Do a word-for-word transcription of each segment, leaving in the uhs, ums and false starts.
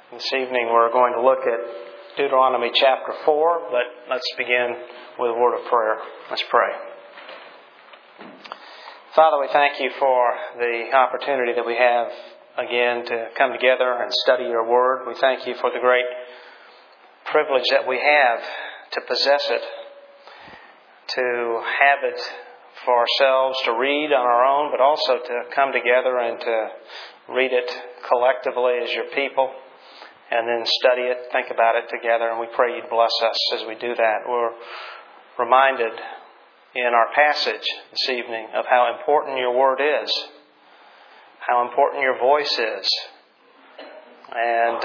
This evening we're going to look at Deuteronomy chapter four, but let's begin with a word of prayer. Let's pray. Father, we thank you for the opportunity that we have again to come together and study your word. We thank you for the great privilege that we have to possess it, to have it for ourselves to read on our own, but also to come together and to read it collectively as your people, and then study it, think about it together, and we pray you'd bless us as we do that. We're reminded in our passage this evening of how important your word is, how important your voice is. And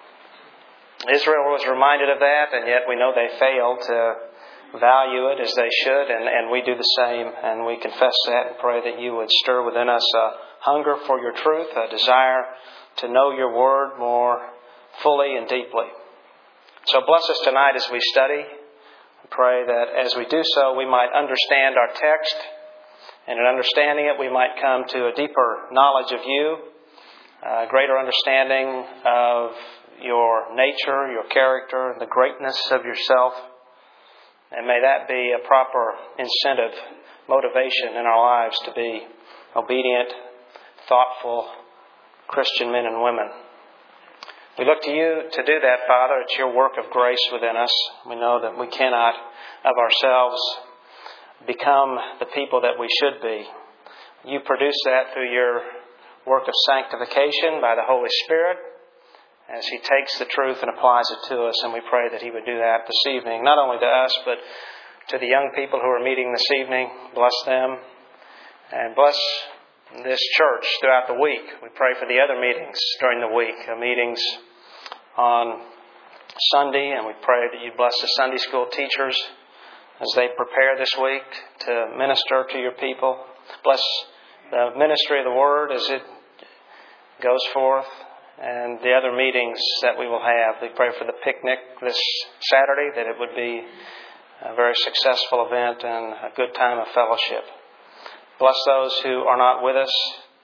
Israel was reminded of that, and yet we know they failed to value it as they should, and, and we do the same, and we confess that and pray that you would stir within us a hunger for your truth, a desire to know your word more fully and deeply. So bless us tonight as we study. I pray that as we do so, we might understand our text, and in understanding it, we might come to a deeper knowledge of you, a greater understanding of your nature, your character, and the greatness of yourself. And may that be a proper incentive, motivation in our lives to be obedient, thoughtful Christian men and women. We look to you to do that, Father. It's your work of grace within us. We know that we cannot of ourselves become the people that we should be. You produce that through your work of sanctification by the Holy Spirit as He takes the truth and applies it to us. And we pray that He would do that this evening, not only to us, but to the young people who are meeting this evening. Bless them and bless this church throughout the week. We pray for the other meetings during the week, the meetings on Sunday, and we pray that you bless the Sunday school teachers as they prepare this week to minister to your people. Bless the ministry of the Word as it goes forth, and the other meetings that we will have. We pray for the picnic this Saturday, that it would be a very successful event and a good time of fellowship. Bless those who are not with us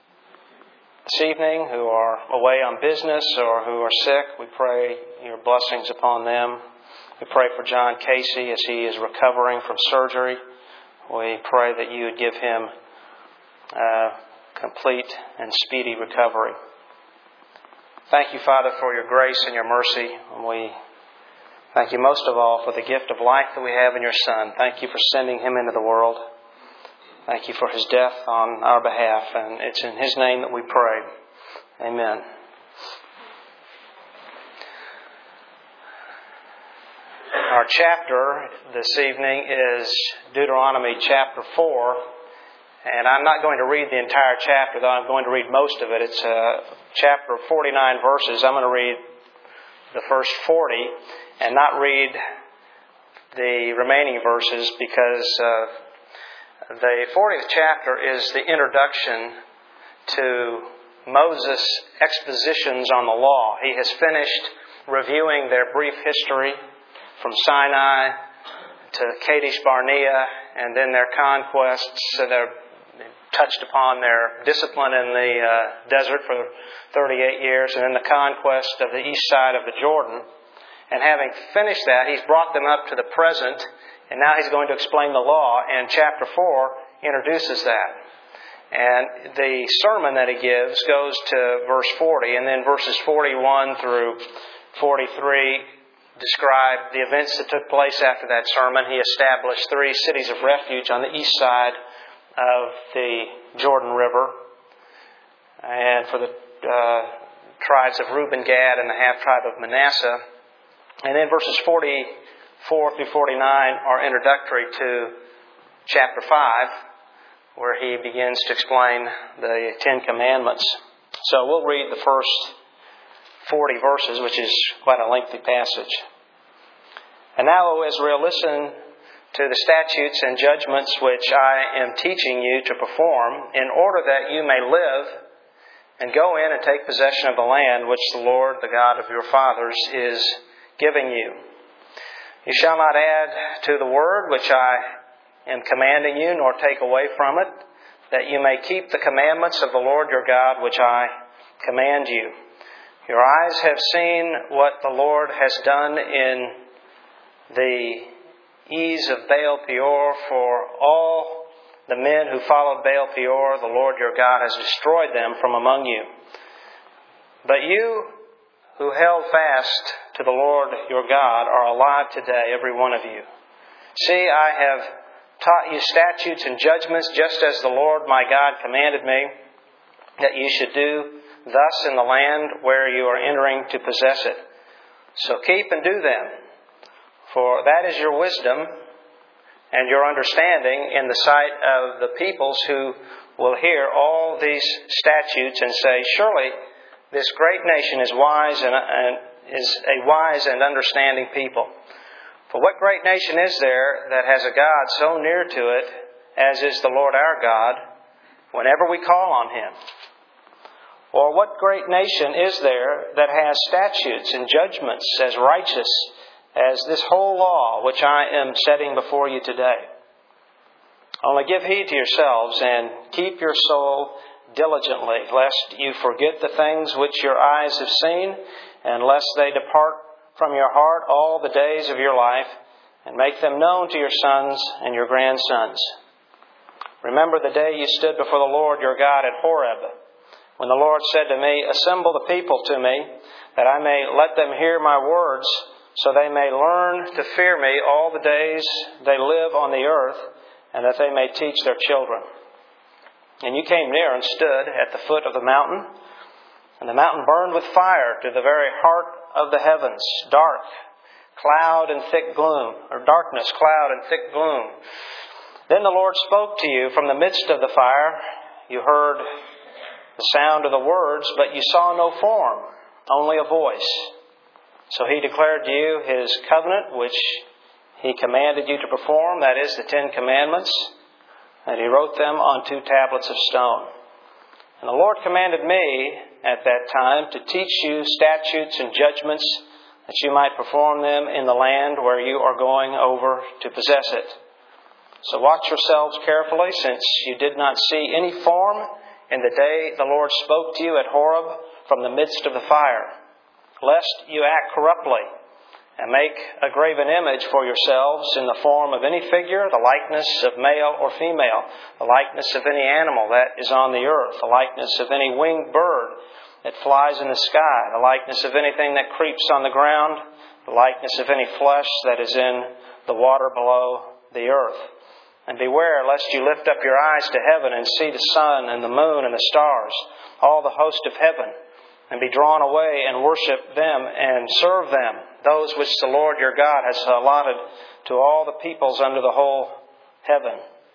this evening, who are away on business or who are sick. We pray your blessings upon them. We pray for John Casey as he is recovering from surgery. We pray that you would give him a complete and speedy recovery. Thank you, Father, for your grace and your mercy. And we thank you most of all for the gift of life that we have in your Son. Thank you for sending Him into the world. Thank you for His death on our behalf, and it's in His name that we pray. Amen. Our chapter this evening is Deuteronomy chapter four, and I'm not going to read the entire chapter, though I'm going to read most of it. It's a chapter of forty-nine verses. I'm going to read the first forty and not read the remaining verses because uh, the fortieth chapter is the introduction to Moses' expositions on the law. He has finished reviewing their brief history from Sinai to Kadesh Barnea, and then their conquests. So they're touched upon their discipline in the uh, desert for thirty-eight years, and then the conquest of the east side of the Jordan. And having finished that, he's brought them up to the present. And now he's going to explain the law, and chapter four introduces that. And the sermon that he gives goes to verse forty, and then verses forty-one through forty-three describe the events that took place after that sermon. He established three cities of refuge on the east side of the Jordan River, and for the uh, tribes of Reuben, Gad, and the half-tribe of Manasseh. And then verses forty-four through forty-nine are introductory to chapter five, where he begins to explain the Ten Commandments. So we'll read the first forty verses, which is quite a lengthy passage. And now, O Israel, listen to the statutes and judgments which I am teaching you to perform, in order that you may live and go in and take possession of the land which the Lord, the God of your fathers, is giving you. You shall not add to the word which I am commanding you, nor take away from it, that you may keep the commandments of the Lord your God which I command you. Your eyes have seen what the Lord has done in the ease of Baal Peor. For all the men who followed Baal Peor, the Lord your God has destroyed them from among you. But you who held fast to the Lord your God are alive today, every one of you. See, I have taught you statutes and judgments, just as the Lord my God commanded me, that you should do thus in the land where you are entering to possess it. So keep and do them, for that is your wisdom and your understanding in the sight of the peoples who will hear all these statutes and say, surely this great nation is wise and, and is a wise and understanding people. For what great nation is there that has a God so near to it as is the Lord our God, whenever we call on Him? Or what great nation is there that has statutes and judgments as righteous as this whole law which I am setting before you today? Only give heed to yourselves and keep your soul diligently, lest you forget the things which your eyes have seen, and lest they depart from your heart all the days of your life, and make them known to your sons and your grandsons. Remember the day you stood before the Lord your God at Horeb, when the Lord said to me, assemble the people to me, that I may let them hear my words, so they may learn to fear me all the days they live on the earth, and that they may teach their children. And you came near and stood at the foot of the mountain, and the mountain burned with fire to the very heart of the heavens, dark, cloud and thick gloom, or darkness, cloud and thick gloom. Then the Lord spoke to you from the midst of the fire. You heard the sound of the words, but you saw no form, only a voice. So He declared to you His covenant, which He commanded you to perform, that is, the Ten Commandments, and He wrote them on two tablets of stone. And the Lord commanded me at that time to teach you statutes and judgments, that you might perform them in the land where you are going over to possess it. So watch yourselves carefully, since you did not see any form in the day the Lord spoke to you at Horeb from the midst of the fire, lest you act corruptly, and make a graven image for yourselves in the form of any figure, the likeness of male or female, the likeness of any animal that is on the earth, the likeness of any winged bird that flies in the sky, the likeness of anything that creeps on the ground, the likeness of any flesh that is in the water below the earth. And beware lest you lift up your eyes to heaven and see the sun and the moon and the stars, all the host of heaven, and be drawn away and worship them and serve them, those which the Lord your God has allotted to all the peoples under the whole heaven.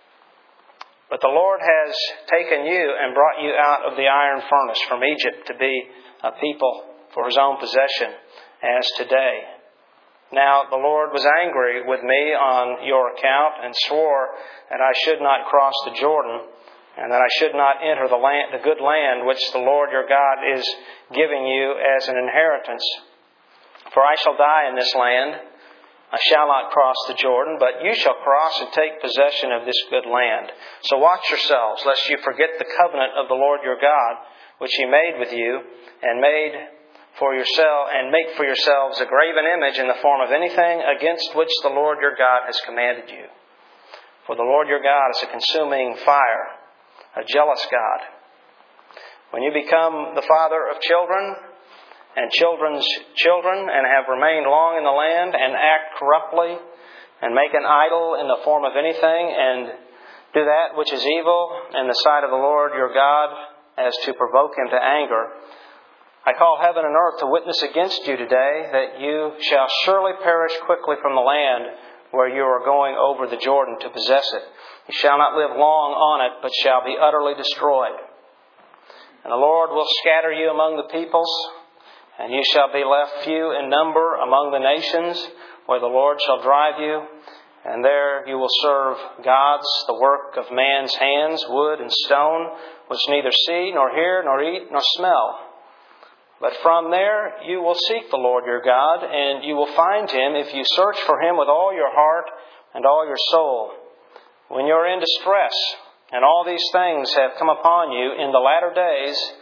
But the Lord has taken you and brought you out of the iron furnace from Egypt to be a people for His own possession, as today. Now the Lord was angry with me on your account, and swore that I should not cross the Jordan, and that I should not enter the land, the good land which the Lord your God is giving you as an inheritance. For I shall die in this land. I shall not cross the Jordan, but you shall cross and take possession of this good land. So watch yourselves, lest you forget the covenant of the Lord your God, which He made with you, and made for yourself, and make for yourselves a graven image in the form of anything against which the Lord your God has commanded you. For the Lord your God is a consuming fire, a jealous God. When you become the father of children and children's children, and have remained long in the land, and act corruptly, and make an idol in the form of anything, and do that which is evil in the sight of the Lord your God, as to provoke Him to anger, I call heaven and earth to witness against you today, that you shall surely perish quickly from the land where you are going over the Jordan to possess it. You shall not live long on it, but shall be utterly destroyed. And the Lord will scatter you among the peoples, and you shall be left few in number among the nations, where the Lord shall drive you. And there you will serve gods, the work of man's hands, wood and stone, which neither see, nor hear, nor eat, nor smell. But from there you will seek the Lord your God, and you will find Him if you search for Him with all your heart and all your soul. When you are in distress, and all these things have come upon you in the latter days,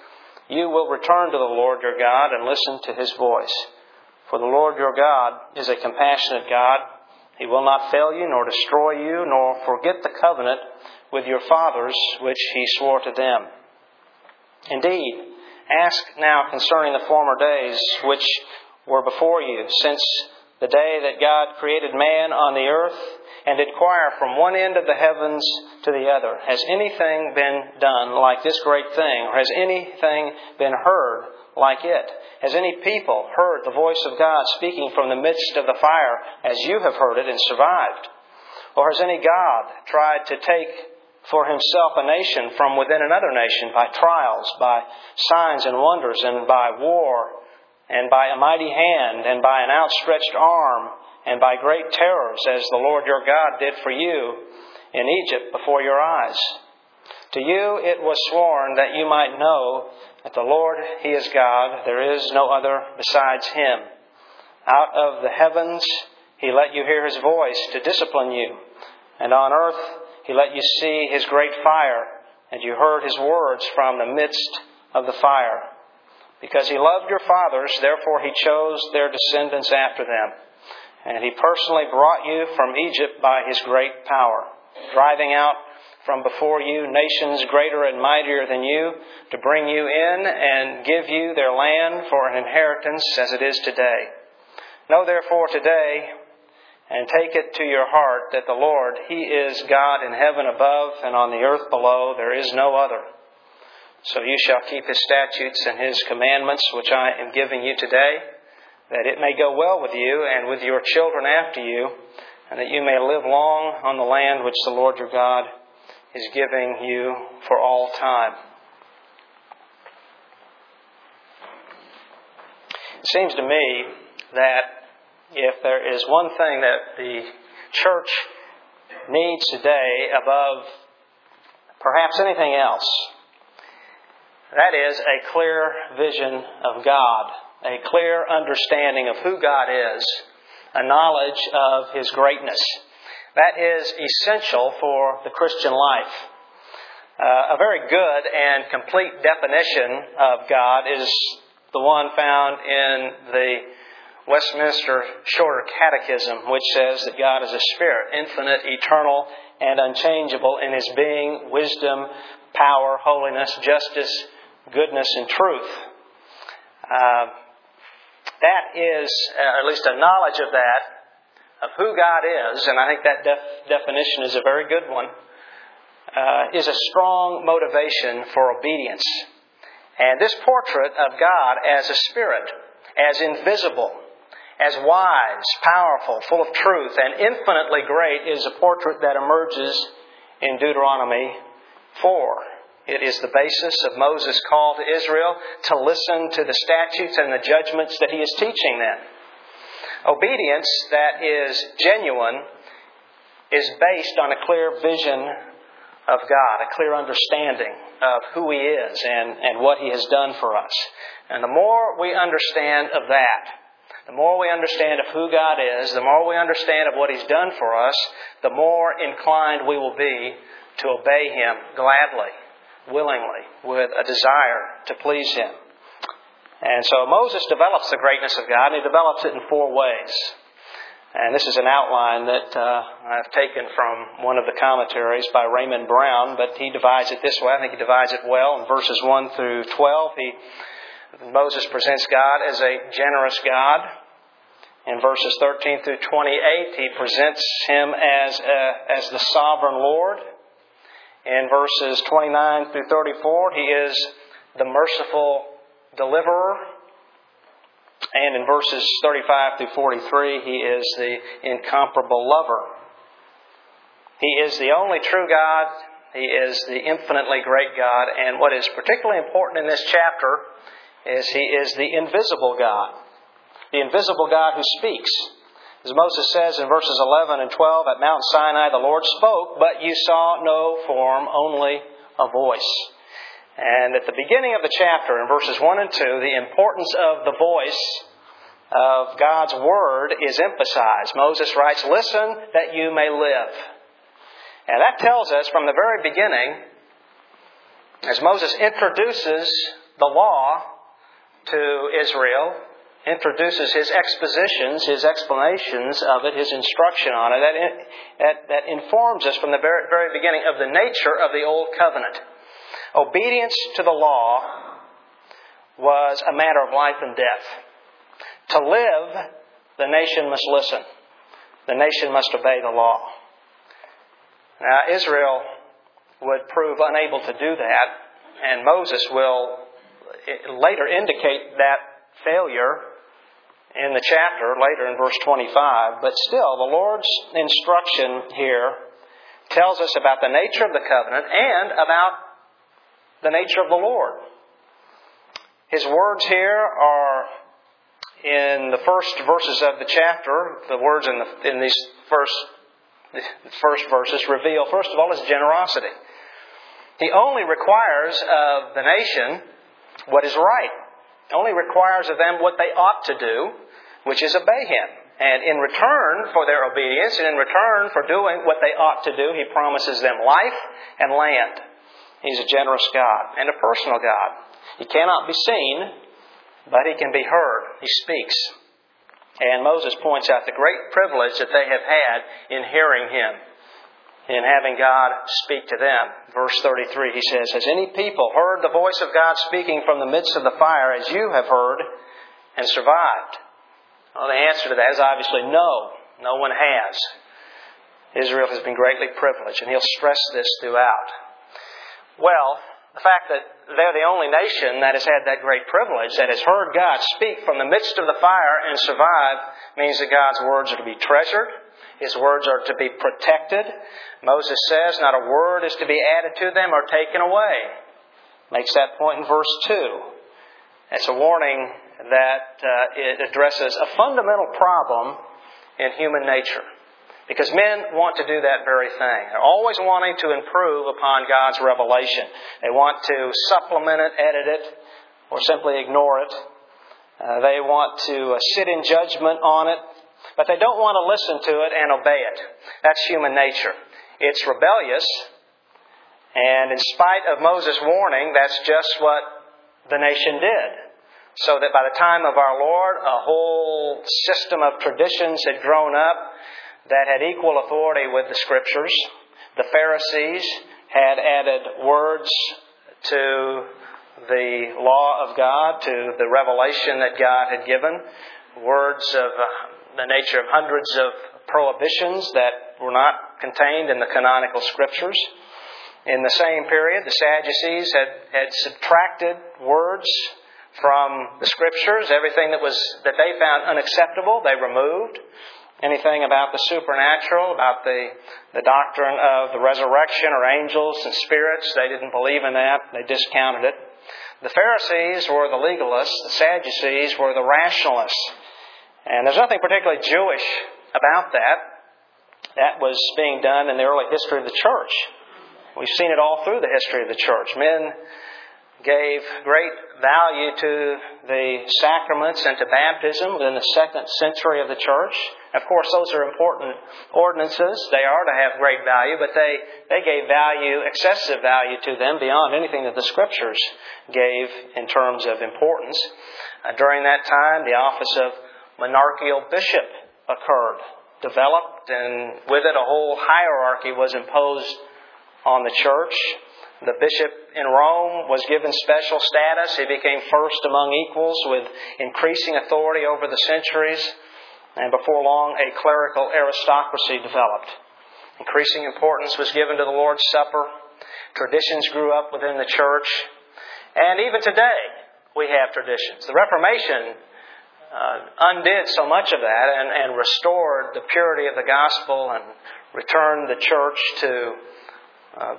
you will return to the Lord your God and listen to His voice. For the Lord your God is a compassionate God. He will not fail you, nor destroy you, nor forget the covenant with your fathers, which He swore to them. Indeed, ask now concerning the former days which were before you, since the day that God created man on the earth, and inquire from one end of the heavens to the other. Has anything been done like this great thing? Or has anything been heard like it? Has any people heard the voice of God speaking from the midst of the fire as you have heard it and survived? Or has any God tried to take for himself a nation from within another nation by trials, by signs and wonders, and by war, and by a mighty hand, and by an outstretched arm, and by great terrors, as the Lord your God did for you in Egypt before your eyes? To you it was sworn that you might know that the Lord, He is God. There is no other besides Him. Out of the heavens He let you hear His voice to discipline you. And on earth He let you see His great fire, and you heard His words from the midst of the fire. Because He loved your fathers, therefore He chose their descendants after them. And He personally brought you from Egypt by His great power, driving out from before you nations greater and mightier than you, to bring you in and give you their land for an inheritance as it is today. Know therefore today, and take it to your heart, that the Lord, He is God in heaven above, and on the earth below there is no other. So you shall keep His statutes and His commandments, which I am giving you today, that it may go well with you and with your children after you, and that you may live long on the land which the Lord your God is giving you for all time. It seems to me that if there is one thing that the church needs today above perhaps anything else, that is a clear vision of God, a clear understanding of who God is, a knowledge of His greatness. That is essential for the Christian life. Uh, a very good and complete definition of God is the one found in the Westminster Shorter Catechism, which says that God is a spirit, infinite, eternal, and unchangeable in His being, wisdom, power, holiness, justice, goodness, and truth. Uh, that is, uh, at least a knowledge of that, of who God is, and I think that def- definition is a very good one, uh, is a strong motivation for obedience. And this portrait of God as a spirit, as invisible, as wise, powerful, full of truth, and infinitely great is a portrait that emerges in Deuteronomy four. It is the basis of Moses' call to Israel to listen to the statutes and the judgments that he is teaching them. Obedience that is genuine is based on a clear vision of God, a clear understanding of who He is and, and what He has done for us. And the more we understand of that, the more we understand of who God is, the more we understand of what He's done for us, the more inclined we will be to obey Him gladly, willingly, with a desire to please Him. And so Moses develops the greatness of God, and he develops it in four ways. And this is an outline that uh, I've taken from one of the commentaries by Raymond Brown, but he divides it this way. I think he divides it well. In verses one through twelve, he, Moses presents God as a generous God. In verses thirteen through twenty-eight, he presents Him as, uh, as the sovereign Lord. In verses twenty-nine through thirty-four, He is the merciful deliverer. And in verses thirty-five through forty-three, He is the incomparable lover. He is the only true God. He is the infinitely great God. And what is particularly important in this chapter is He is the invisible God. The invisible God who speaks. As Moses says in verses eleven and twelve, at Mount Sinai the Lord spoke, but you saw no form, only a voice. And at the beginning of the chapter, in verses one and two, the importance of the voice of God's Word is emphasized. Moses writes, listen that you may live. And that tells us from the very beginning, as Moses introduces the law to Israel, introduces his expositions, his explanations of it, his instruction on it. That, that, that informs us from the very, very beginning of the nature of the Old Covenant. Obedience to the law was a matter of life and death. To live, the nation must listen. The nation must obey the law. Now, Israel would prove unable to do that, and Moses will later indicate that failure in the chapter, later in verse twenty-five. But still, the Lord's instruction here tells us about the nature of the covenant and about the nature of the Lord. His words here are in the first verses of the chapter. The words in, the, in these first, first verses reveal, first of all, His generosity. He only requires of the nation what is right. Only requires of them what they ought to do, which is obey Him. And in return for their obedience and in return for doing what they ought to do, He promises them life and land. He's a generous God and a personal God. He cannot be seen, but He can be heard. He speaks. And Moses points out the great privilege that they have had in hearing Him, in having God speak to them. Verse thirty-three, he says, "Has any people heard the voice of God speaking from the midst of the fire as you have heard and survived?" Well, the answer to that is obviously no. No one has. Israel has been greatly privileged, and he'll stress this throughout. Well, the fact that they're the only nation that has had that great privilege, that has heard God speak from the midst of the fire and survive, means that God's words are to be treasured. His words are to be protected. Moses says not a word is to be added to them or taken away. Makes that point in verse two. It's a warning that uh, it addresses a fundamental problem in human nature. Because men want to do that very thing. They're always wanting to improve upon God's revelation. They want to supplement it, edit it, or simply ignore it. Uh, they want to uh, sit in judgment on it, but they don't want to listen to it and obey it. That's human nature. It's rebellious, and in spite of Moses' warning, that's just what the nation did. So that by the time of our Lord, a whole system of traditions had grown up that had equal authority with the Scriptures. The Pharisees had added words to the law of God, to the revelation that God had given. Words of uh, the nature of hundreds of prohibitions that were not contained in the canonical Scriptures. In the same period, the Sadducees had, had subtracted words from the Scriptures. Everything that was that they found unacceptable, they removed. Anything about the supernatural, about the, the doctrine of the resurrection or angels and spirits, they didn't believe in that. They discounted it. The Pharisees were the legalists. The Sadducees were the rationalists. And there's nothing particularly Jewish about that. That was being done in the early history of the church. We've seen it all through the history of the church. Men gave great value to the sacraments and to baptism within the second century of the church. Of course, those are important ordinances. They are to have great value, but they, they gave value, excessive value to them beyond anything that the Scriptures gave in terms of importance. Uh, during that time, the office of monarchical bishop occurred, developed, and with it a whole hierarchy was imposed on the church. The bishop in Rome was given special status. He became first among equals with increasing authority over the centuries. And before long, a clerical aristocracy developed. Increasing importance was given to the Lord's Supper. Traditions grew up within the church. And even today, we have traditions. The Reformation uh, undid so much of that and, and restored the purity of the gospel and returned the church to uh,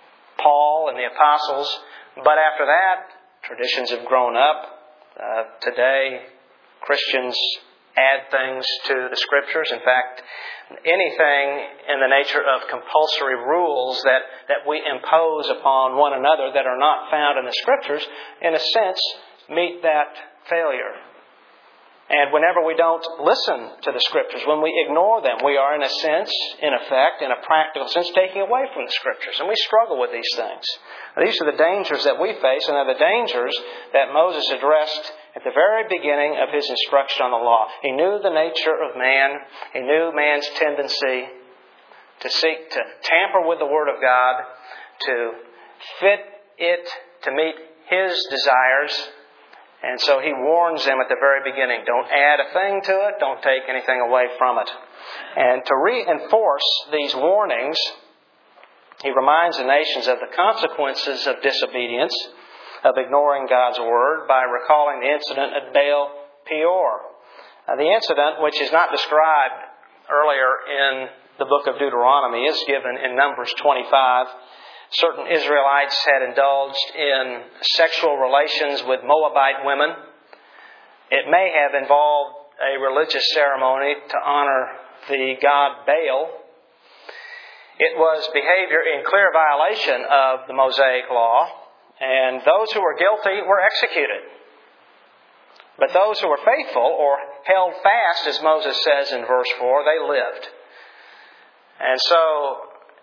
Paul and the apostles. But after that, traditions have grown up. Uh, today, Christians add things to the Scriptures. In fact, anything in the nature of compulsory rules that, that we impose upon one another that are not found in the Scriptures, in a sense, meet that failure. And whenever we don't listen to the Scriptures, when we ignore them, we are in a sense, in effect, in a practical sense, taking away from the Scriptures. And we struggle with these things. These are the dangers that we face, and they're the dangers that Moses addressed at the very beginning of his instruction on the law. He knew the nature of man. He knew man's tendency to seek to tamper with the Word of God, to fit it to meet his desires. And so he warns them at the very beginning, don't add a thing to it, don't take anything away from it. And to reinforce these warnings, he reminds the nations of the consequences of disobedience, of ignoring God's Word, by recalling the incident at Baal Peor. Uh, the incident, which is not described earlier in the book of Deuteronomy, is given in Numbers twenty-five. Certain Israelites had indulged in sexual relations with Moabite women. It may have involved a religious ceremony to honor the god Baal. It was behavior in clear violation of the Mosaic law, and those who were guilty were executed. But those who were faithful, or held fast, as Moses says in verse four, they lived. And so,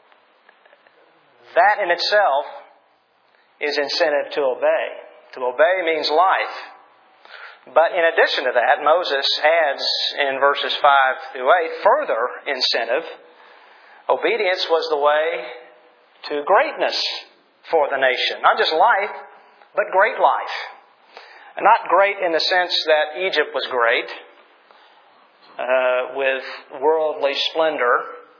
that in itself is incentive to obey. To obey means life. But in addition to that, Moses adds in verses five through eight further incentive. Obedience was the way to greatness for the nation. Not just life, but great life. And not great in the sense that Egypt was great, uh, with worldly splendor.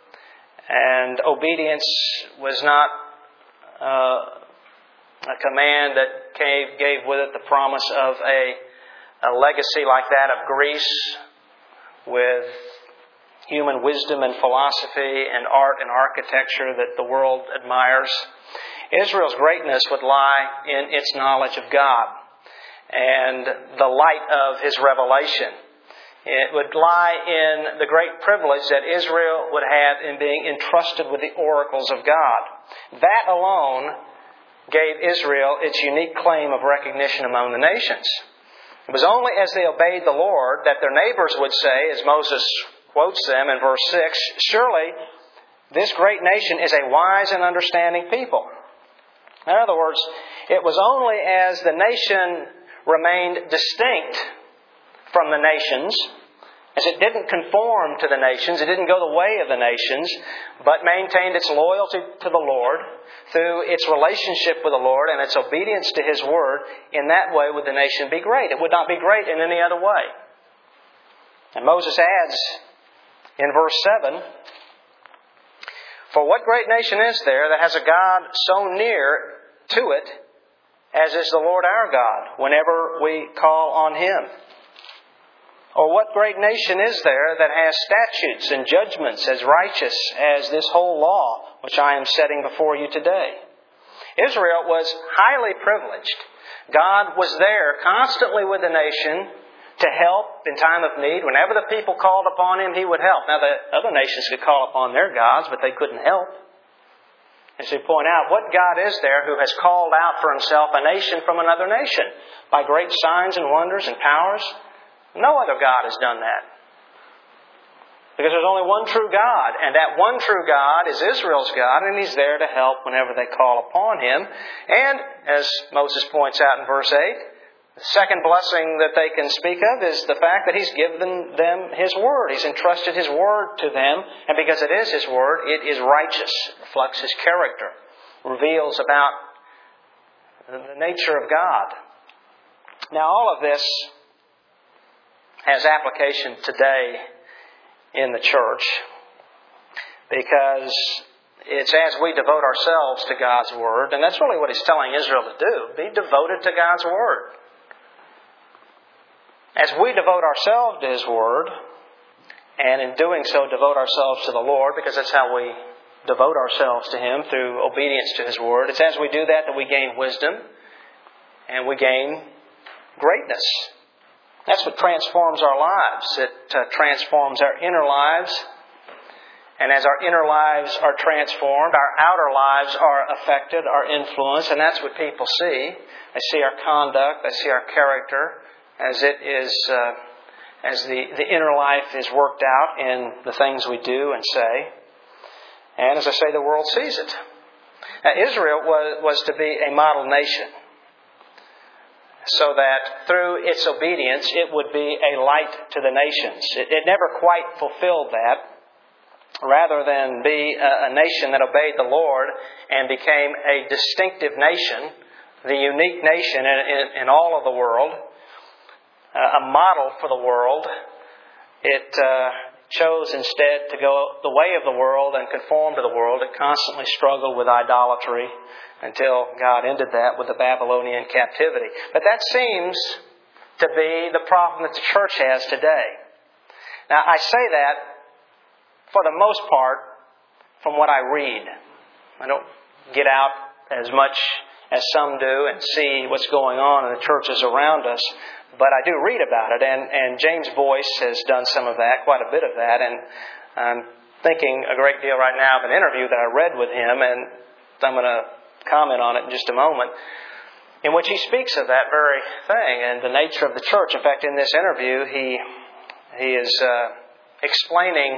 And obedience was not uh, a command that gave, gave with it the promise of a, a legacy like that of Greece, with human wisdom and philosophy and art and architecture that the world admires. Israel's greatness would lie in its knowledge of God and the light of His revelation. It would lie in the great privilege that Israel would have in being entrusted with the oracles of God. That alone gave Israel its unique claim of recognition among the nations. It was only as they obeyed the Lord that their neighbors would say, as Moses quotes them in verse six, surely this great nation is a wise and understanding people. In other words, it was only as the nation remained distinct from the nations, as it didn't conform to the nations, it didn't go the way of the nations, but maintained its loyalty to the Lord through its relationship with the Lord and its obedience to His Word. In that way would the nation be great. It would not be great in any other way. And Moses adds in verse seven, for what great nation is there that has a God so near to it as is the Lord our God, whenever we call on Him? Or what great nation is there that has statutes and judgments as righteous as this whole law, which I am setting before you today? Israel was highly privileged. God was there constantly with the nation to help in time of need. Whenever the people called upon Him, He would help. Now, the other nations could call upon their gods, but they couldn't help. As we point out, what God is there who has called out for Himself a nation from another nation by great signs and wonders and powers? No other God has done that. Because there's only one true God, and that one true God is Israel's God, and He's there to help whenever they call upon Him. And, as Moses points out in verse eight, the second blessing that they can speak of is the fact that He's given them His Word. He's entrusted His Word to them, and because it is His Word, it is righteous, reflects His character, reveals about the nature of God. Now, all of this has application today in the church, because it's as we devote ourselves to God's Word, and that's really what He's telling Israel to do, be devoted to God's Word. As we devote ourselves to His Word, and in doing so devote ourselves to the Lord, because that's how we devote ourselves to Him, through obedience to His Word, it's as we do that that we gain wisdom and we gain greatness. That's what transforms our lives. It uh, transforms our inner lives. And as our inner lives are transformed, our outer lives are affected, are influenced. And that's what people see. They see our conduct. They see our character as it is uh, as the, the inner life is worked out in the things we do and say. And as I say, the world sees it. Now, Israel was, was to be a model nation, so that through its obedience it would be a light to the nations. It, it never quite fulfilled that. Rather than be a, a nation that obeyed the Lord and became a distinctive nation, the unique nation in, in, in all of the world, uh, a model for the world, it uh, chose instead to go the way of the world and conform to the world. It constantly struggled with idolatry until God ended that with the Babylonian captivity. But that seems to be the problem that the church has today. Now, I say that for the most part from what I read. I don't get out as much as some do and see what's going on in the churches around us, but I do read about it. And, and James Boyce has done some of that, quite a bit of that, and I'm thinking a great deal right now of an interview that I read with him, and I'm going to comment on it in just a moment, in which he speaks of that very thing and the nature of the church. In fact, in this interview, he he is uh, explaining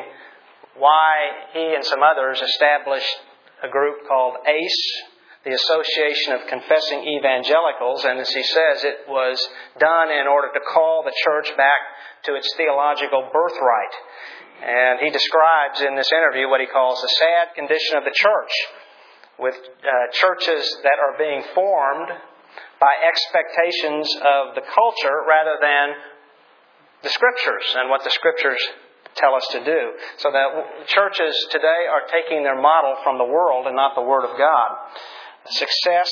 why he and some others established a group called A C E, the Association of Confessing Evangelicals, and as he says, it was done in order to call the church back to its theological birthright. And he describes in this interview what he calls the sad condition of the church, with uh, churches that are being formed by expectations of the culture rather than the Scriptures and what the Scriptures tell us to do. So that churches today are taking their model from the world and not the Word of God. Success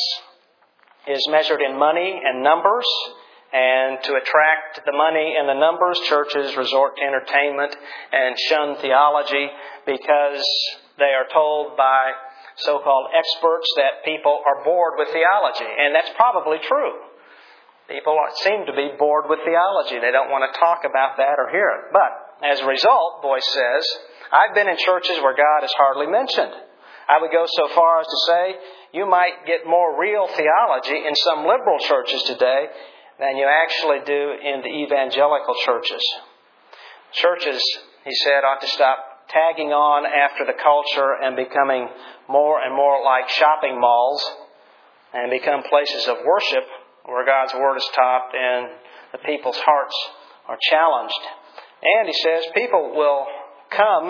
is measured in money and numbers, and to attract the money and the numbers, churches resort to entertainment and shun theology because they are told by so-called experts that people are bored with theology. And that's probably true. People seem to be bored with theology. They don't want to talk about that or hear it. But as a result, Boyce says, I've been in churches where God is hardly mentioned. I would go so far as to say you might get more real theology in some liberal churches today than you actually do in the evangelical churches. Churches, he said, ought to stop tagging on after the culture and becoming more and more like shopping malls and become places of worship where God's Word is taught and the people's hearts are challenged. And he says people will come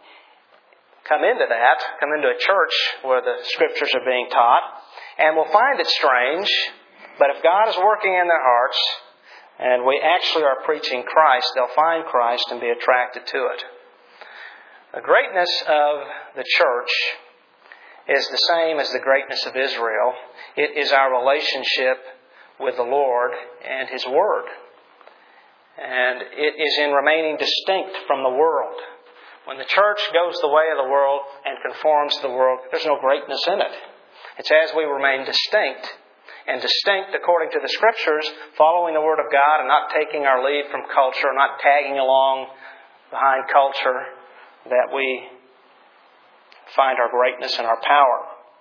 come into that, come into a church where the Scriptures are being taught, and will find it strange, but if God is working in their hearts and we actually are preaching Christ, they'll find Christ and be attracted to it. The greatness of the church is the same as the greatness of Israel. It is our relationship with the Lord and His Word. And it is in remaining distinct from the world. When the church goes the way of the world and conforms to the world, there's no greatness in it. It's as we remain distinct, and distinct according to the Scriptures, following the Word of God and not taking our lead from culture, not tagging along behind culture, that we find our greatness and our power.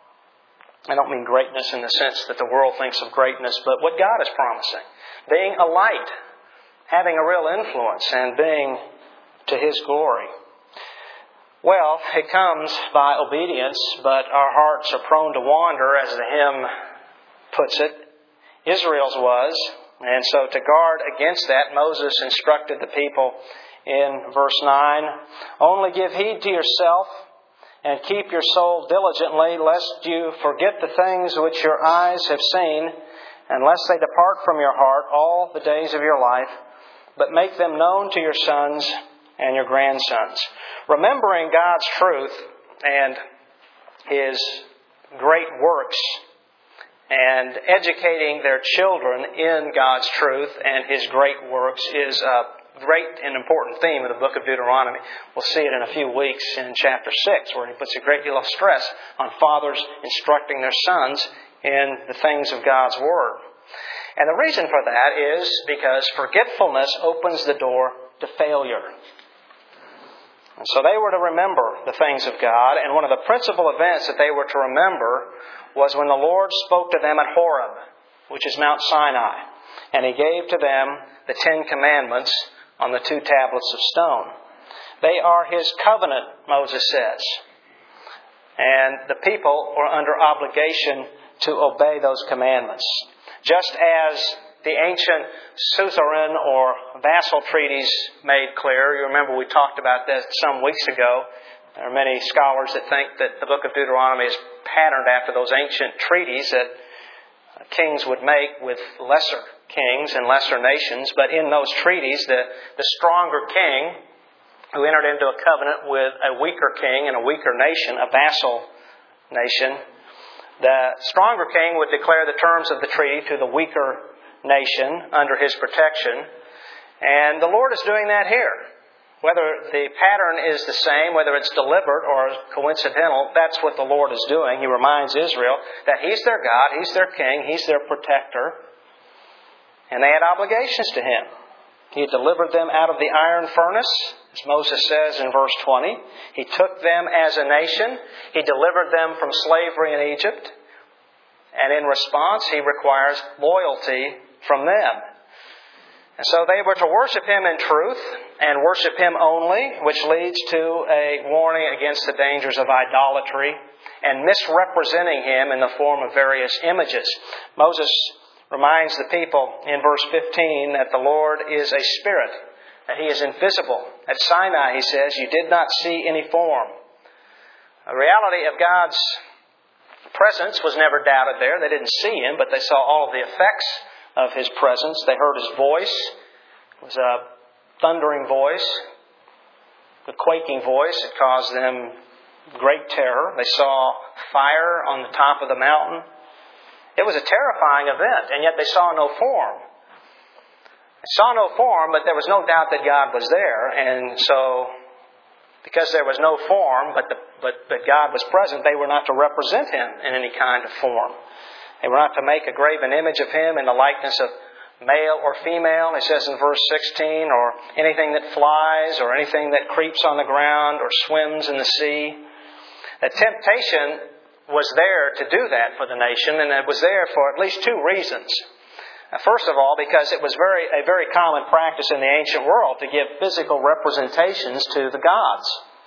I don't mean greatness in the sense that the world thinks of greatness, but what God is promising. Being a light, having a real influence, and being to His glory. Well, it comes by obedience, but our hearts are prone to wander, as the hymn puts it. Israel's was. And so to guard against that, Moses instructed the people in verse nine, only give heed to yourself and keep your soul diligently, lest you forget the things which your eyes have seen, and lest they depart from your heart all the days of your life, but make them known to your sons and your grandsons. Remembering God's truth and His great works and educating their children in God's truth and His great works is a great and important theme of the book of Deuteronomy. We'll see it in a few weeks in chapter six, where he puts a great deal of stress on fathers instructing their sons in the things of God's Word. And the reason for that is because forgetfulness opens the door to failure. And so they were to remember the things of God, and one of the principal events that they were to remember was when the Lord spoke to them at Horeb, which is Mount Sinai, and He gave to them the Ten Commandments on the two tablets of stone. They are His covenant, Moses says. And the people are under obligation to obey those commandments. Just as the ancient suzerain or vassal treaties made clear. You remember we talked about that some weeks ago. There are many scholars that think that the book of Deuteronomy is patterned after those ancient treaties that kings would make with lesser kings and lesser nations. But in those treaties, the, the stronger king who entered into a covenant with a weaker king and a weaker nation, a vassal nation, the stronger king would declare the terms of the treaty to the weaker nation under his protection. And the Lord is doing that here. Whether the pattern is the same, whether it's deliberate or coincidental, that's what the Lord is doing. He reminds Israel that He's their God, He's their king, He's their protector. And they had obligations to Him. He delivered them out of the iron furnace, as Moses says in verse twenty. He took them as a nation. He delivered them from slavery in Egypt. And in response, He requires loyalty from them. And so they were to worship Him in truth and worship Him only, which leads to a warning against the dangers of idolatry and misrepresenting Him in the form of various images. Moses reminds the people in verse fifteen that the Lord is a spirit, that He is invisible. At Sinai, He says, you did not see any form. The reality of God's presence was never doubted there. They didn't see Him, but they saw all of the effects of His presence. They heard His voice. It was a thundering voice, a quaking voice. It caused them great terror. They saw fire on the top of the mountain. It was a terrifying event, and yet they saw no form. They saw no form, but there was no doubt that God was there. And so, because there was no form, but, the, but, but God was present, they were not to represent Him in any kind of form. They were not to make a graven image of Him in the likeness of male or female, it says in verse sixteen, or anything that flies, or anything that creeps on the ground, or swims in the sea. The temptation was there to do that for the nation, and it was there for at least two reasons. First of all, because it was very a very common practice in the ancient world to give physical representations to the gods.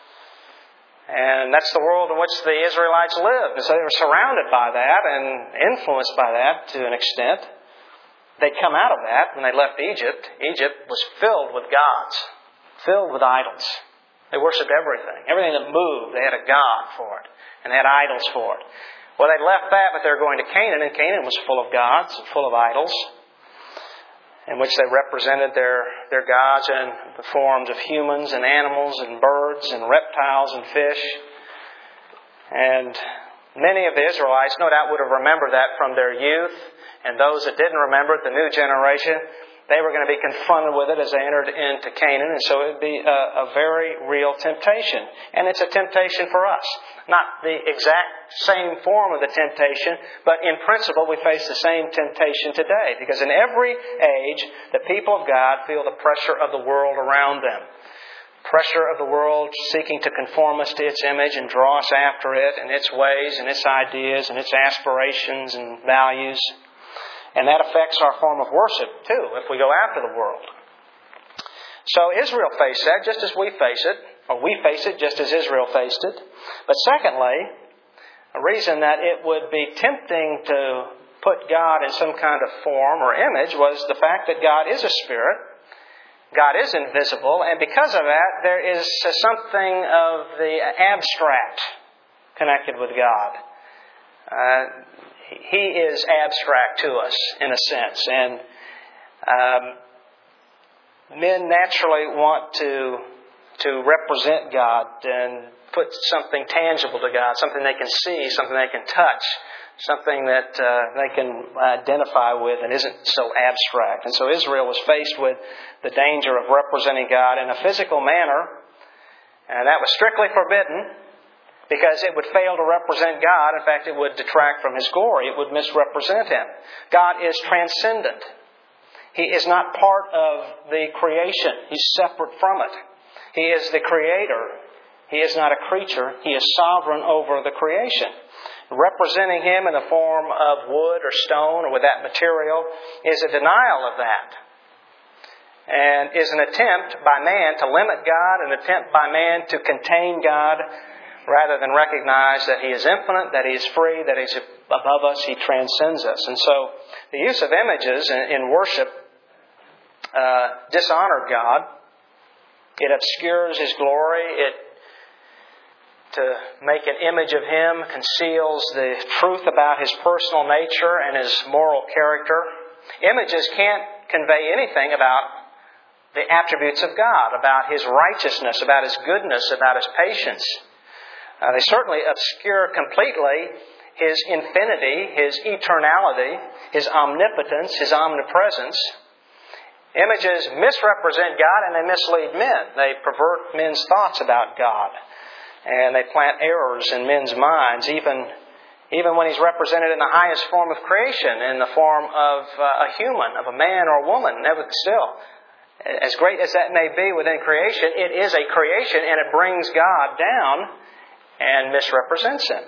And that's the world in which the Israelites lived. And so they were surrounded by that and influenced by that to an extent. They'd come out of that when they left Egypt. Egypt was filled with gods, filled with idols. They worshipped everything. Everything that moved, they had a god for it. And they had idols for it. Well, they'd left that, but they were going to Canaan, and Canaan was full of gods and full of idols, in which they represented their, their gods in the forms of humans and animals and birds and reptiles and fish. And many of the Israelites, no doubt, would have remembered that from their youth. And those that didn't remember it, the new generation, they were going to be confronted with it as they entered into Canaan. And so it would be a, a very real temptation. And it's a temptation for us. Not the exact same form of the temptation, but in principle we face the same temptation today. Because in every age, the people of God feel the pressure of the world around them. Pressure of the world seeking to conform us to its image and draw us after it and its ways and its ideas and its aspirations and values. And that affects our form of worship too, if we go after the world. So Israel faced that just as we face it, or we face it just as Israel faced it. But secondly, a reason that it would be tempting to put God in some kind of form or image was the fact that God is a spirit. God is invisible, and because of that, there is something of the abstract connected with God. Uh, He is abstract to us, in a sense. And um, men naturally want to, to represent God and put something tangible to God, something they can see, something they can touch, something that uh, they can identify with and isn't so abstract. And so Israel was faced with the danger of representing God in a physical manner, and that was strictly forbidden. Because it would fail to represent God. In fact, it would detract from His glory. It would misrepresent Him. God is transcendent. He is not part of the creation. He's separate from it. He is the Creator. He is not a creature. He is sovereign over the creation. Representing Him in the form of wood or stone or with that material is a denial of that. and is an attempt by man to limit God, an attempt by man to contain God, rather than recognize that He is infinite, that He is free, that He's above us, He transcends us. And so the use of images in, in worship uh, dishonored God. It obscures His glory. It To make an image of Him conceals the truth about His personal nature and His moral character. Images can't convey anything about the attributes of God, about His righteousness, about His goodness, about His patience. Uh, they certainly obscure completely His infinity, His eternality, His omnipotence, His omnipresence. Images misrepresent God and they mislead men. They pervert men's thoughts about God. And they plant errors in men's minds, even, even when He's represented in the highest form of creation, in the form of uh, a human, of a man or a woman. Never, still, as great as that may be within creation, it is a creation and it brings God down and misrepresents Him.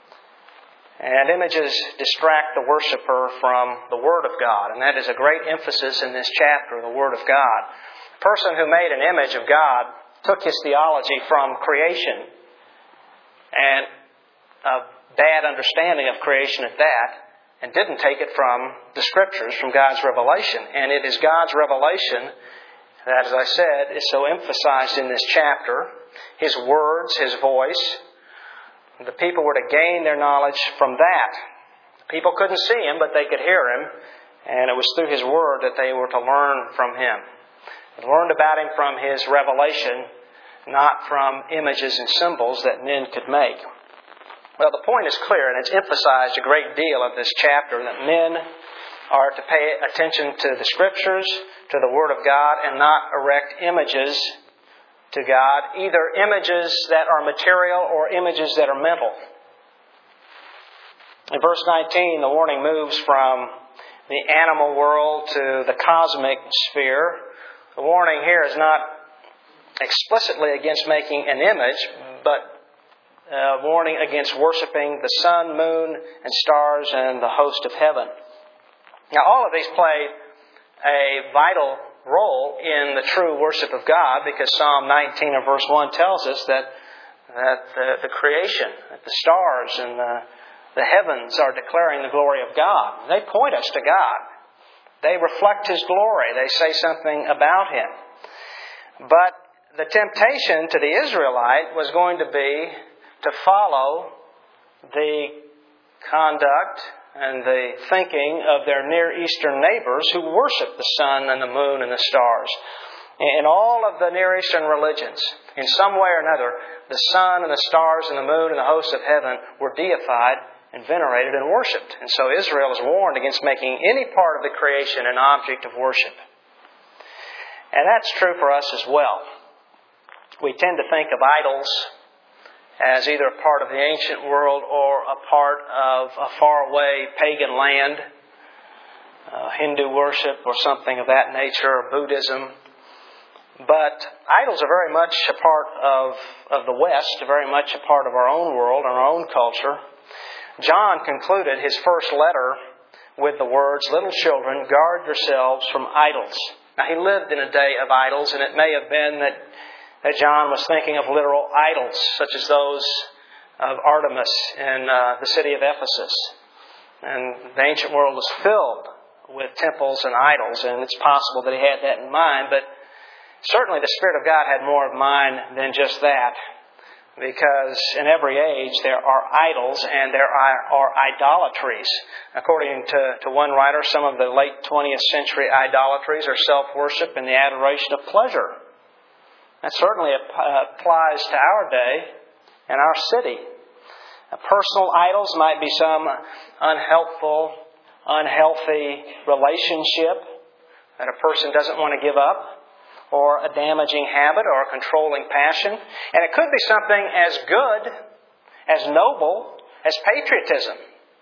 And images distract the worshiper from the Word of God. And that is a great emphasis in this chapter, the Word of God. The person who made an image of God took his theology from creation, and a bad understanding of creation at that, and didn't take it from the Scriptures, from God's revelation. And it is God's revelation that, as I said, is so emphasized in this chapter. His words, His voice. The people were to gain their knowledge from that. People couldn't see Him, but they could hear Him. And it was through His Word that they were to learn from Him. They learned about Him from His revelation, not from images and symbols that men could make. Well, the point is clear, and it's emphasized a great deal of this chapter, that men are to pay attention to the Scriptures, to the Word of God, and not erect images to God, either images that are material or images that are mental. In verse nineteen, the warning moves from the animal world to the cosmic sphere. The warning here is not explicitly against making an image, but a warning against worshiping the sun, moon, and stars and the host of heaven. Now, all of these play a vital role in the true worship of God, because Psalm nineteen and verse one tells us that, that the, the creation, that the stars and the, the heavens are declaring the glory of God. They point us to God. They reflect His glory. They say something about Him. But the temptation to the Israelite was going to be to follow the conduct and the thinking of their Near Eastern neighbors who worship the sun and the moon and the stars. In all of the Near Eastern religions, in some way or another, the sun and the stars and the moon and the hosts of heaven were deified and venerated and worshipped. And so Israel is warned against making any part of the creation an object of worship. And that's true for us as well. We tend to think of idols as either a part of the ancient world or a part of a faraway pagan land, uh, Hindu worship or something of that nature, or Buddhism. But idols are very much a part of, of the West, very much a part of our own world and our own culture. John concluded his first letter with the words, "Little children, guard yourselves from idols." Now, he lived in a day of idols, and it may have been that that John was thinking of literal idols, such as those of Artemis in uh, the city of Ephesus. And the ancient world was filled with temples and idols, and it's possible that he had that in mind, but certainly the Spirit of God had more in mind than just that, because in every age there are idols and there are, are idolatries. According to, to one writer, some of the late twentieth century idolatries are self-worship and the adoration of pleasure. That certainly applies to our day and our city. Personal idols might be some unhelpful, unhealthy relationship that a person doesn't want to give up, or a damaging habit, or a controlling passion. And it could be something as good, as noble, as patriotism.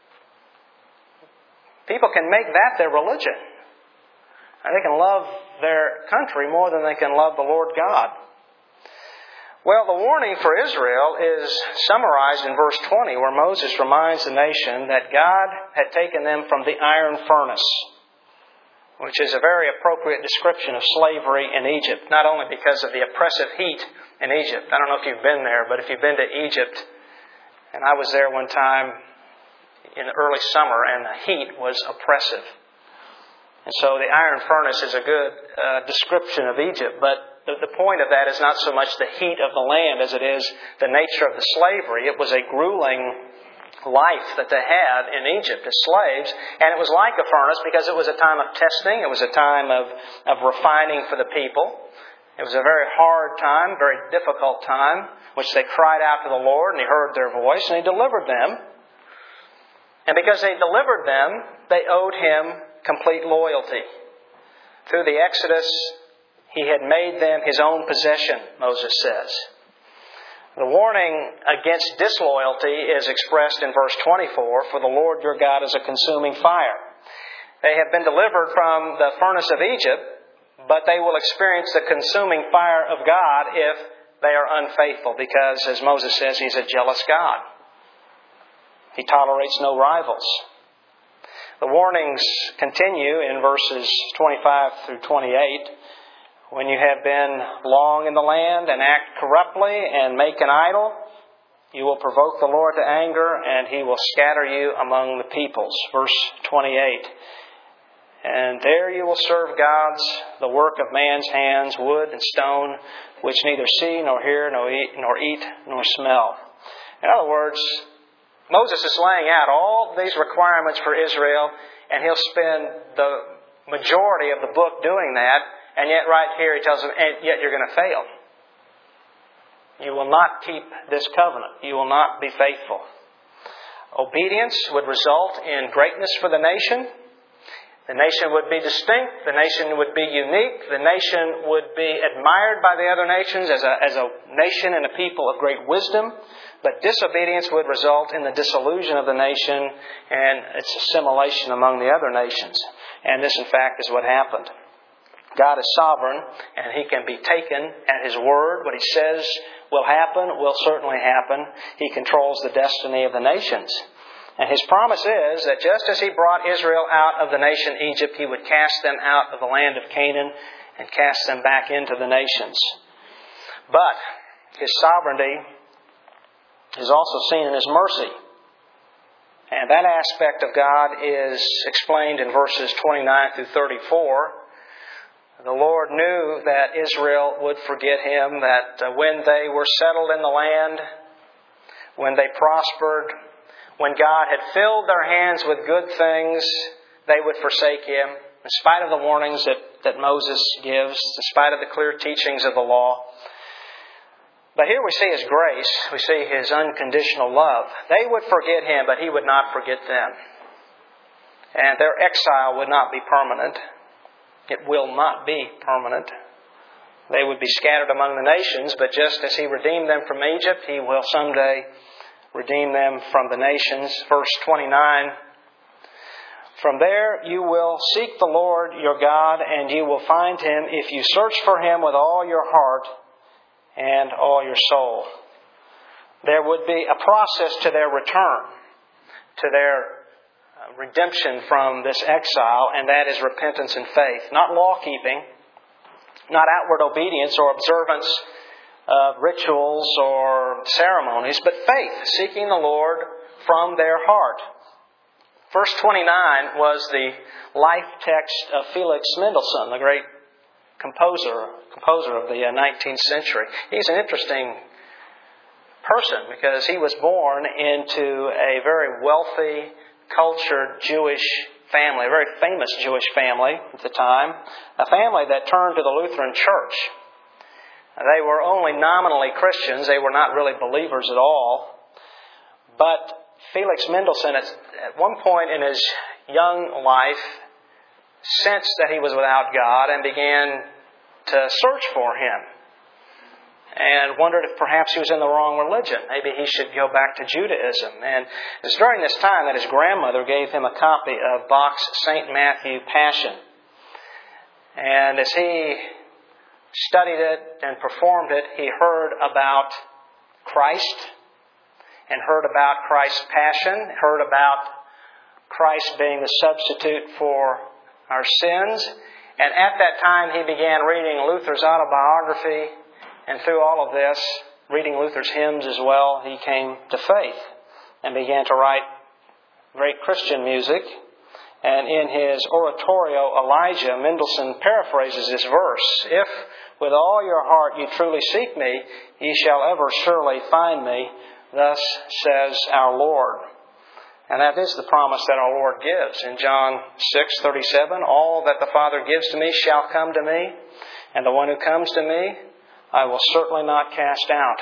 People can make that their religion. And they can love their country more than they can love the Lord God. Well, the warning for Israel is summarized in verse twenty, where Moses reminds the nation that God had taken them from the iron furnace. which is a very appropriate description of slavery in Egypt, not only because of the oppressive heat in Egypt. I don't know if you've been there, but if you've been to Egypt, and I was there one time in the early summer, and the heat was oppressive. And so the iron furnace is a good uh, description of Egypt, but the, the point of that is not so much the heat of the land as it is the nature of the slavery. It was a grueling life that they had in Egypt as slaves, and it was like a furnace because it was a time of testing, it was a time of, of refining for the people. It was a very hard time, very difficult time, which they cried out to the Lord, and He heard their voice, and He delivered them. And because they delivered them, they owed Him complete loyalty. Through the Exodus, He had made them His own possession, Moses says. The warning against disloyalty is expressed in verse twenty-four, "For the Lord your God is a consuming fire." They have been delivered from the furnace of Egypt, but they will experience the consuming fire of God if they are unfaithful, because, as Moses says, He's a jealous God. He tolerates no rivals. The warnings continue in verses twenty-five through twenty-eight. "When you have been long in the land and act corruptly and make an idol, you will provoke the Lord to anger, and He will scatter you among the peoples." Verse twenty-eight. "And there you will serve gods, the work of man's hands, wood and stone, which neither see nor hear nor eat nor, eat, nor smell." In other words, Moses is laying out all these requirements for Israel, and he'll spend the majority of the book doing that. And yet right here He tells them, and yet you're going to fail. You will not keep this covenant. You will not be faithful. Obedience would result in greatness for the nation. The nation would be distinct. The nation would be unique. The nation would be admired by the other nations as a, as a nation and a people of great wisdom. But disobedience would result in the dissolution of the nation and its assimilation among the other nations. And this, in fact, is what happened. God is sovereign, and He can be taken at His word. What He says will happen will certainly happen. He controls the destiny of the nations. And His promise is that just as He brought Israel out of the nation Egypt, He would cast them out of the land of Canaan and cast them back into the nations. But His sovereignty is also seen in His mercy. And that aspect of God is explained in verses twenty-nine through thirty-four. The Lord knew that Israel would forget Him, that when they were settled in the land, when they prospered, when God had filled their hands with good things, they would forsake Him, in spite of the warnings that, that Moses gives, in spite of the clear teachings of the law. But here we see His grace, we see His unconditional love. They would forget Him, but He would not forget them. And their exile would not be permanent. It will not be permanent. They would be scattered among the nations, but just as He redeemed them from Egypt, He will someday redeem them from the nations. Verse twenty-nine, "From there you will seek the Lord your God, and you will find Him if you search for Him with all your heart and all your soul." There would be a process to their return, to their redemption from this exile, and that is repentance and faith. Not law-keeping, not outward obedience or observance of rituals or ceremonies, but faith, seeking the Lord from their heart. Verse twenty-nine was the life text of Felix Mendelssohn, the great composer, composer of the nineteenth century. He's an interesting person because he was born into a very wealthy, cultured Jewish family, a very famous Jewish family at the time, a family that turned to the Lutheran Church. They were only nominally Christians. They were not really believers at all. But Felix Mendelssohn, at one point in his young life, sensed that he was without God and began to search for Him and wondered if perhaps he was in the wrong religion. Maybe he should go back to Judaism. And it was during this time that his grandmother gave him a copy of Bach's Saint Matthew Passion. And as he studied it and performed it, he heard about Christ and heard about Christ's passion, heard about Christ being the substitute for our sins. And at that time, he began reading Luther's autobiography. And through all of this, reading Luther's hymns as well, he came to faith and began to write great Christian music. And in his oratorio, Elijah, Mendelssohn paraphrases this verse: "If with all your heart you truly seek me, ye shall ever surely find me. Thus says our Lord." And that is the promise that our Lord gives. In John six thirty-seven, "All that the Father gives to me shall come to me, and the one who comes to me, I will certainly not cast out."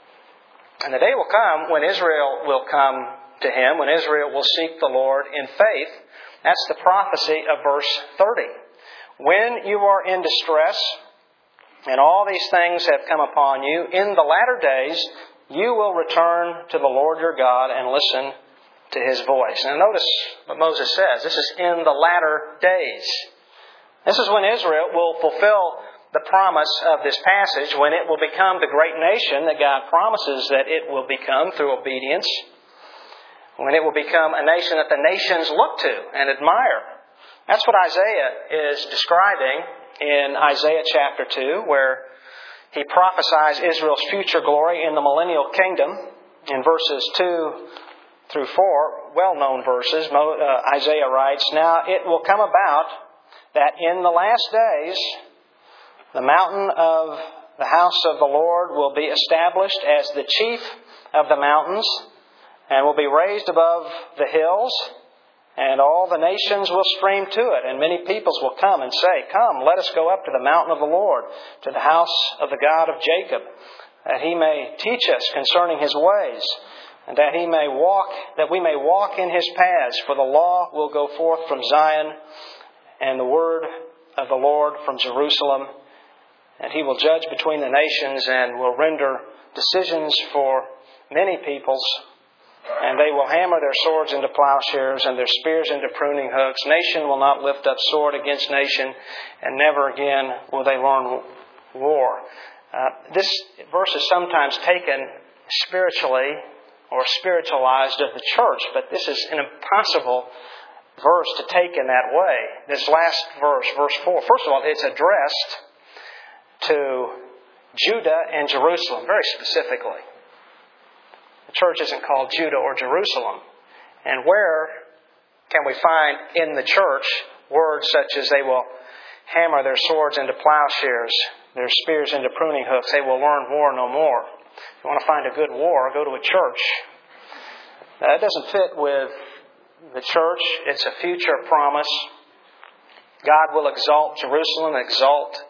And the day will come when Israel will come to Him, when Israel will seek the Lord in faith. That's the prophecy of verse thirty. When you are in distress, and all these things have come upon you, in the latter days you will return to the Lord your God and listen to His voice. Now notice what Moses says. This is in the latter days. This is when Israel will fulfill the promise of this passage, when it will become the great nation that God promises that it will become through obedience. When it will become a nation that the nations look to and admire. That's what Isaiah is describing in Isaiah chapter two, where he prophesies Israel's future glory in the millennial kingdom. In verses two through four, well-known verses, Isaiah writes, "Now it will come about that in the last days the mountain of the house of the Lord will be established as the chief of the mountains, and will be raised above the hills, and all the nations will stream to it. And many peoples will come and say, 'Come, let us go up to the mountain of the Lord, to the house of the God of Jacob, that He may teach us concerning His ways, and that He may walk, that we may walk in His paths. For the law will go forth from Zion, and the word of the Lord from Jerusalem. And He will judge between the nations, and will render decisions for many peoples. And they will hammer their swords into plowshares and their spears into pruning hooks. Nation will not lift up sword against nation, and never again will they learn war." Uh, this verse is sometimes taken spiritually or spiritualized of the church, but this is an impossible verse to take in that way. This last verse, verse four, first of all, it's addressed to Judah and Jerusalem, very specifically. The church isn't called Judah or Jerusalem. And where can we find in the church words such as they will hammer their swords into plowshares, their spears into pruning hooks, they will learn war no more? If you want to find a good war, go to a church. Now, that doesn't fit with the church. It's a future promise. God will exalt Jerusalem, exalt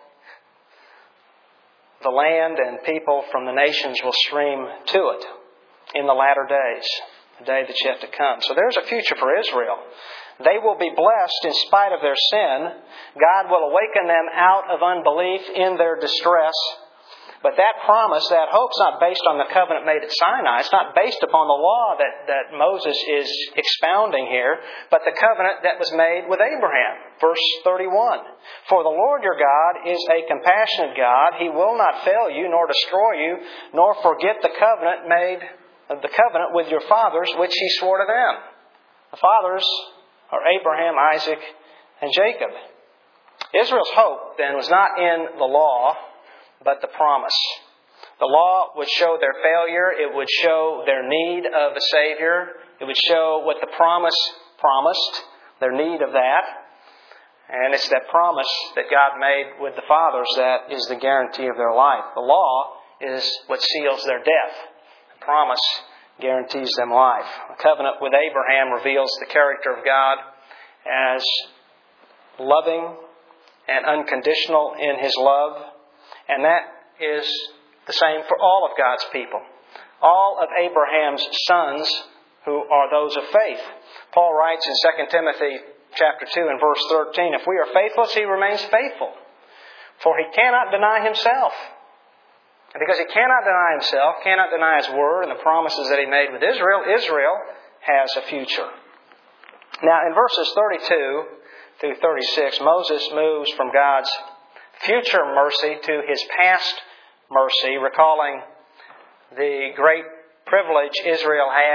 the land, and people from the nations will stream to it in the latter days, the day that's yet to come. So there's a future for Israel. They will be blessed in spite of their sin. God will awaken them out of unbelief in their distress. But that promise, that hope's not based on the covenant made at Sinai. It's not based upon the law that, that Moses is expounding here, but the covenant that was made with Abraham. Verse thirty-one. "For the Lord your God is a compassionate God. He will not fail you, nor destroy you, nor forget the covenant made the covenant with your fathers, which He swore to them." The fathers are Abraham, Isaac, and Jacob. Israel's hope, then, was not in the law, but the promise. The law would show their failure. It would show their need of a Savior. It would show what the promise promised, their need of that. And it's that promise that God made with the fathers that is the guarantee of their life. The law is what seals their death. The promise guarantees them life. The covenant with Abraham reveals the character of God as loving and unconditional in His love. And that is the same for all of God's people. All of Abraham's sons who are those of faith. Paul writes in Second Timothy chapter two and verse thirteen, "If we are faithless, He remains faithful. For He cannot deny Himself." And because He cannot deny Himself, cannot deny His word and the promises that He made with Israel, Israel has a future. Now in verses thirty-two through thirty-six, Moses moves from God's future mercy to His past mercy, recalling the great privilege Israel had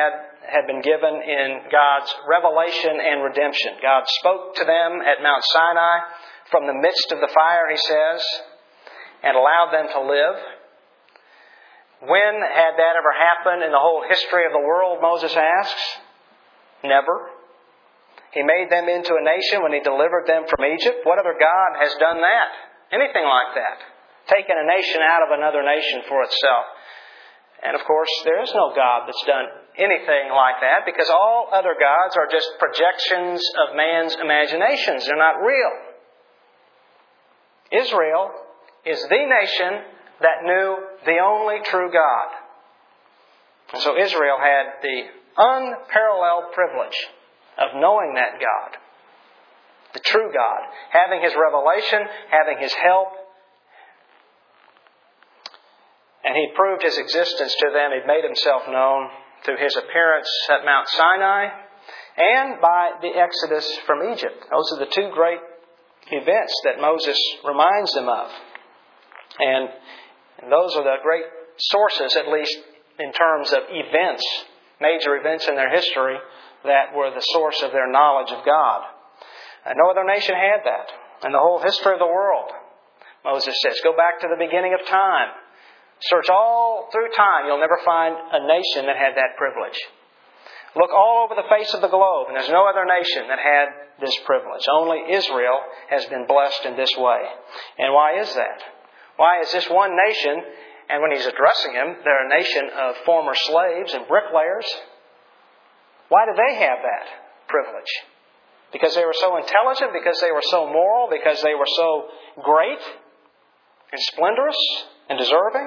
had been given in God's revelation and redemption. God spoke to them at Mount Sinai from the midst of the fire, he says, and allowed them to live. When had that ever happened in the whole history of the world, Moses asks? Never. He made them into a nation when He delivered them from Egypt. What other God has done that? Anything like that? Taken a nation out of another nation for itself. And of course, there is no God that's done anything like that, because all other gods are just projections of man's imaginations. They're not real. Israel is the nation that knew the only true God. And so Israel had the unparalleled privilege of knowing that God, the true God, having His revelation, having His help. And He proved His existence to them. He'd made Himself known through His appearance at Mount Sinai and by the Exodus from Egypt. Those are the two great events that Moses reminds them of. And those are the great sources, at least in terms of events, major events in their history, that were the source of their knowledge of God. And no other nation had that in the whole history of the world. Moses says, go back to the beginning of time. Search all through time. You'll never find a nation that had that privilege. Look all over the face of the globe, and there's no other nation that had this privilege. Only Israel has been blessed in this way. And why is that? Why is this one nation, and when He's addressing them, they're a nation of former slaves and bricklayers? Why do they have that privilege? Because they were so intelligent? Because they were so moral? Because they were so great and splendorous and deserving?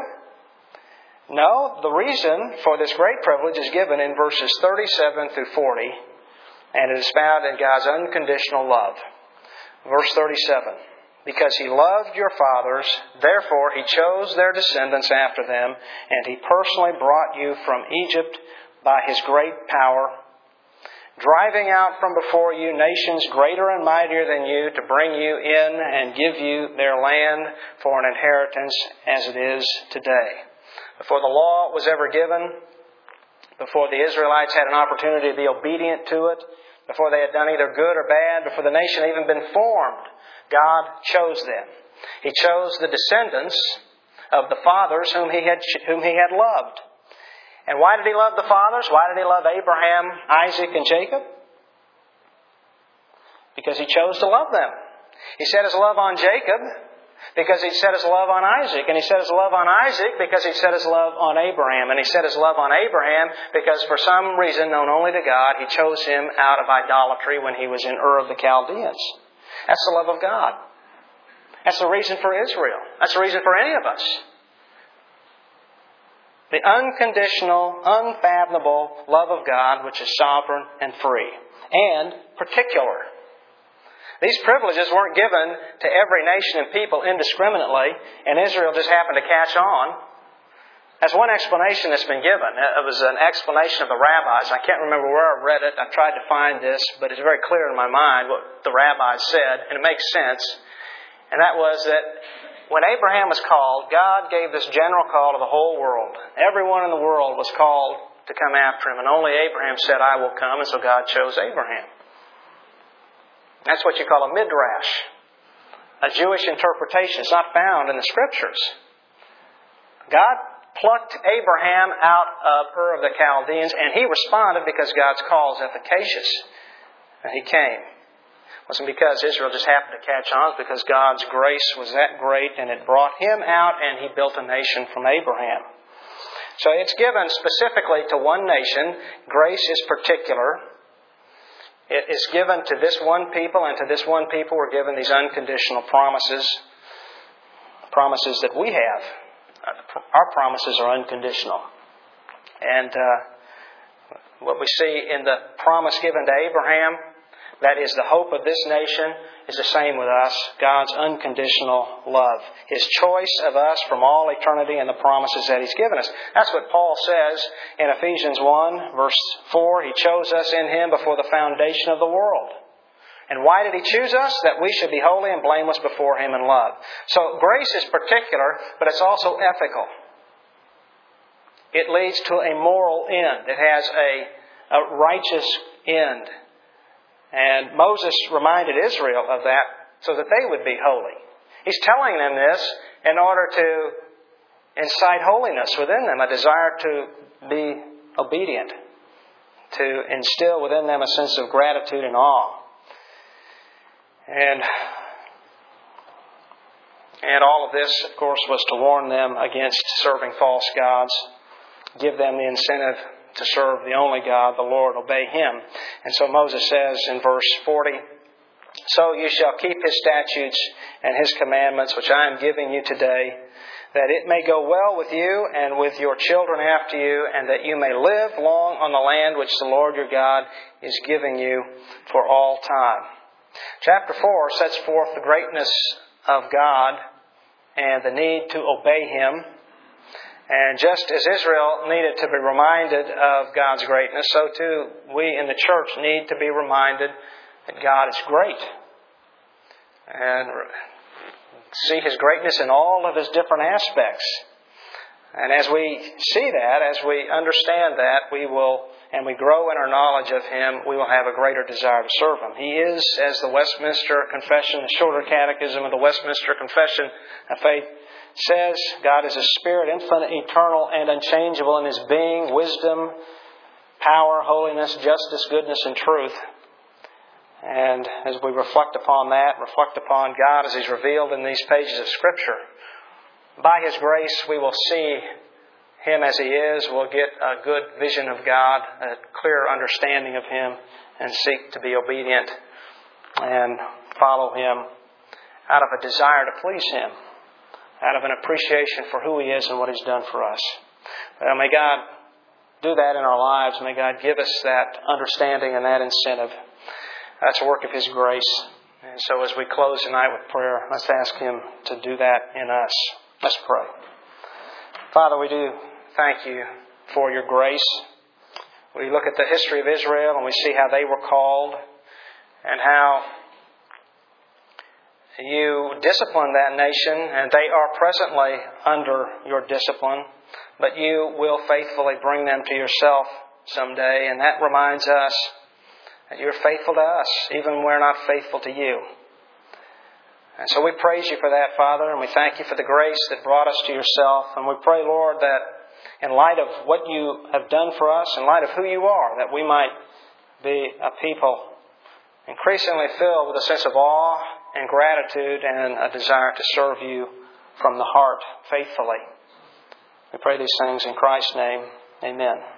No, the reason for this great privilege is given in verses thirty-seven through forty, and it is found in God's unconditional love. Verse thirty-seven, because He loved your fathers, therefore He chose their descendants after them, and He personally brought you from Egypt by His great power, driving out from before you nations greater and mightier than you, to bring you in and give you their land for an inheritance as it is today. Before the law was ever given, before the Israelites had an opportunity to be obedient to it, before they had done either good or bad, before the nation had even been formed, God chose them. He chose the descendants of the fathers whom He had, whom He had loved. And why did He love the fathers? Why did He love Abraham, Isaac, and Jacob? Because He chose to love them. He set His love on Jacob because He set His love on Isaac. And He set His love on Isaac because He set His love on Abraham. And He set His love on Abraham because for some reason known only to God, He chose him out of idolatry when he was in Ur of the Chaldeans. That's the love of God. That's the reason for Israel. That's the reason for any of us. The unconditional, unfathomable love of God, which is sovereign and free, and particular. These privileges weren't given to every nation and people indiscriminately, and Israel just happened to catch on. That's one explanation that's been given. It was an explanation of the rabbis. I can't remember where I read it. I tried to find this, but it's very clear in my mind what the rabbis said, and it makes sense. And that was that when Abraham was called, God gave this general call to the whole world. Everyone in the world was called to come after Him, and only Abraham said, I will come, and so God chose Abraham. That's what you call a midrash, a Jewish interpretation. It's not found in the Scriptures. God plucked Abraham out of Ur of the Chaldeans, and he responded because God's call is efficacious. And he came. It wasn't because Israel just happened to catch on. It was because God's grace was that great, and it brought him out, and He built a nation from Abraham. So it's given specifically to one nation. Grace is particular. It is given to this one people, and to this one people we're given these unconditional promises, promises that we have. Our promises are unconditional. And uh, what we see in the promise given to Abraham, that is the hope of this nation, is the same with us. God's unconditional love. His choice of us from all eternity and the promises that He's given us. That's what Paul says in Ephesians one, verse four. He chose us in Him before the foundation of the world. And why did He choose us? That we should be holy and blameless before Him in love. So grace is particular, but it's also ethical. It leads to a moral end. It has a a righteous end. And Moses reminded Israel of that so that they would be holy. He's telling them this in order to incite holiness within them, a desire to be obedient, to instill within them a sense of gratitude and awe. And, and all of this, of course, was to warn them against serving false gods, give them the incentive to serve the only God, the Lord, obey Him. And so Moses says in verse forty, "So you shall keep His statutes and His commandments, which I am giving you today, that it may go well with you and with your children after you, and that you may live long on the land which the Lord your God is giving you for all time." Chapter four sets forth the greatness of God and the need to obey Him. And just as Israel needed to be reminded of God's greatness, so too we in the church need to be reminded that God is great. And see His greatness in all of His different aspects. And as we see that, as we understand that, we will, and we grow in our knowledge of Him, we will have a greater desire to serve Him. He is, as the Westminster Confession, the Shorter Catechism of the Westminster Confession of Faith says, God is a Spirit, infinite, eternal, and unchangeable in His being, wisdom, power, holiness, justice, goodness, and truth. And as we reflect upon that, reflect upon God as He's revealed in these pages of Scripture, by His grace we will see Him as He is. We'll get a good vision of God, a clear understanding of Him, and seek to be obedient and follow Him out of a desire to please Him, out of an appreciation for who He is and what He's done for us. Well, may God do that in our lives. May God give us that understanding and that incentive. That's a work of His grace. And so as we close tonight with prayer, let's ask Him to do that in us. Let's pray. Father, we do thank You for Your grace. We look at the history of Israel and we see how they were called and how You disciplined that nation, and they are presently under Your discipline, but You will faithfully bring them to Yourself someday, and that reminds us that You're faithful to us, even when we're not faithful to You. And so we praise You for that, Father, and we thank You for the grace that brought us to Yourself. And we pray, Lord, that in light of what You have done for us, in light of who You are, that we might be a people increasingly filled with a sense of awe and gratitude and a desire to serve You from the heart faithfully. We pray these things in Christ's name. Amen.